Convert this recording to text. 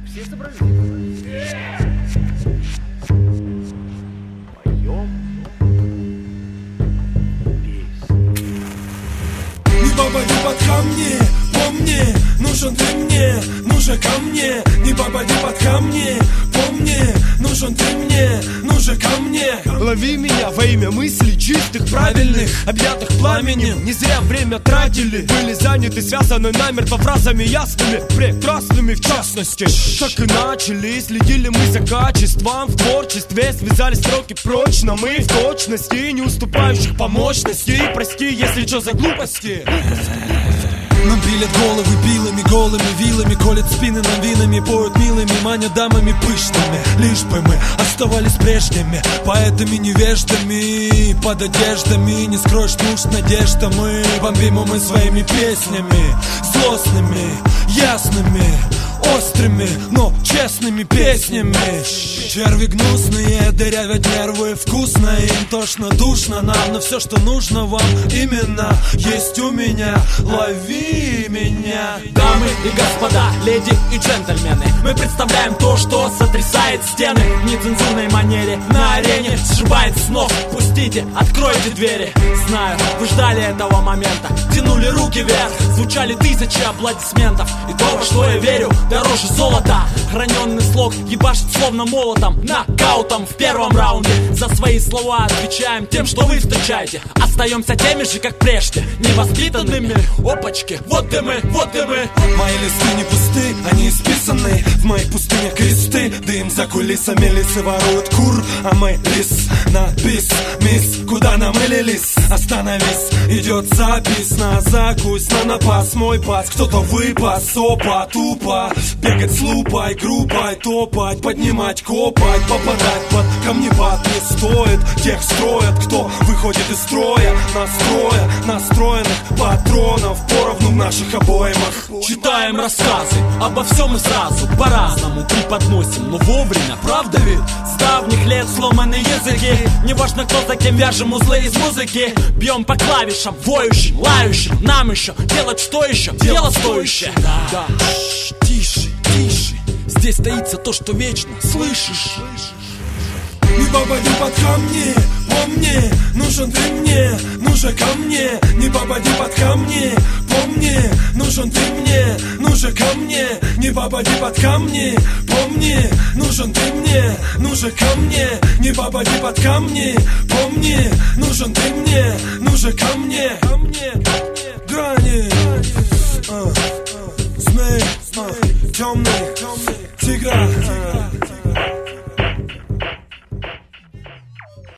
Все собрались? Поем песню. Не попади под камни, помни, нужен ты мне, нужен ко мне. Не попади под камни, помни, нужен ты мне, нужен ко мне. Лови меня во имя мыслей чистых, правильных, объятых пламенем. Не зря время тратили, были заняты, связаны намертво фразами ясными, прекрасными в частности. Так и начали, следили мы за качеством в творчестве, связали строки прочно, мы в точности, не уступающих по мощности. Прости, если что за глупости. Нам пилят головы пилами, голыми вилами, колят спины нам винами, поют милыми, манят дамами пышными. Лишь бы мы оставались прежними, поэтами невеждами, под одеждами не скроешь нужд надеждами. Бомбим мы своими песнями, злостными, ясными, острыми, но честными песнями. Черви гнусные дырявят нервы, вкусно им, тошно, душно нам, но все, что нужно вам, именно есть у меня. Лови меня. Дамы и господа, леди и джентльмены, мы представляем то, что сотрясает стены в нецензурной манере, на арене сшибает с ног. Пустите, откройте двери. Знаю, вы ждали этого момента, тянули руки вверх, звучали тысячи аплодисментов. И то, во что я верю, дороже золота. Храненный слог ебашит словно молотом, нокаутом в первом раунде. За свои слова отвечаем тем, что вы встречаете. Остаемся теми же, как прежде, невоспитанными. Опачки, вот и мы, вот и мы. Мои листы не пусты, они исписаны. В моих пустынях кресты, дым за кулисами, лисы воруют кур, а мы лис на бис. Мисс, куда намылились? Остановись, идет запись на закусь, на напас мой пас. Кто-то выпас, опа, тупо. Бегать с лупой, группой, топать, поднимать, копать, попадать под камнепад не стоит. Тех строят, кто выходит из строя, настроя, настроенных патронов поровну в наших обоймах. Читаем рассказы обо всем и сразу, по-разному преподносим, но вовремя, правда ведь? С давних лет сломаны языки, неважно кто за кем, вяжем узлы из музыки. Бьем по клавишам, воющим, лающим, нам еще делать что еще? Дело стоящее. Да. Тише, тише, здесь таится то, что вечно, слышишь? Не попади под камни, помни, нужен ты мне, нужен ко мне. Не попади под камни, помни, нужен ты мне, нужен ко мне. Не попади под камни, помни, нужен ты мне, нужен ко мне. Не попади под камни, помни, нужен ты мне, нужен ко мне. Грани, змей, темный, тигра.